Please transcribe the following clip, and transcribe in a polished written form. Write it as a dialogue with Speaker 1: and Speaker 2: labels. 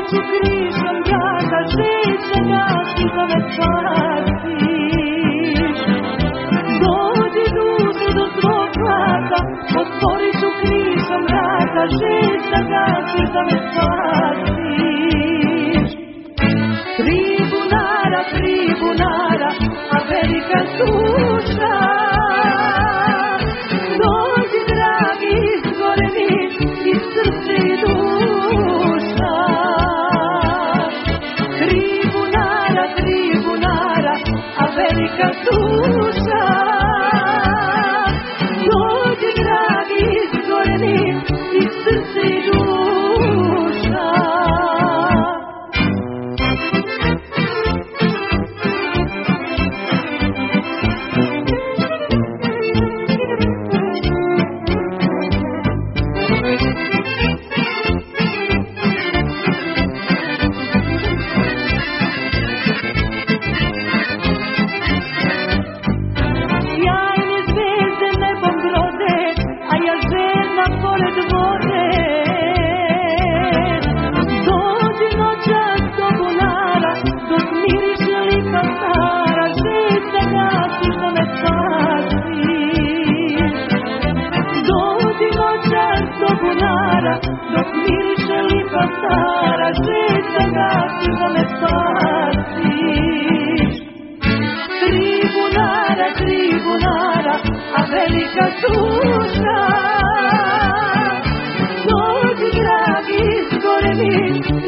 Speaker 1: ću križom brata, žica gasi da me spasiš. Dođi dušu do svog vrata, otvorit ću križom vrata, žica gasi da me spasiš. Tribunara, tribunara, a velika duša, dođi dragi izgoreni iz srce i duša. Tribunara, tribunara, a velika duša, dođi dragi izgoreni iz srce i duša. Dok miriše lipa stara, žica gasi da me spasiš. Tribunara, tribunara, a velika duša, dođi dragi izgoreni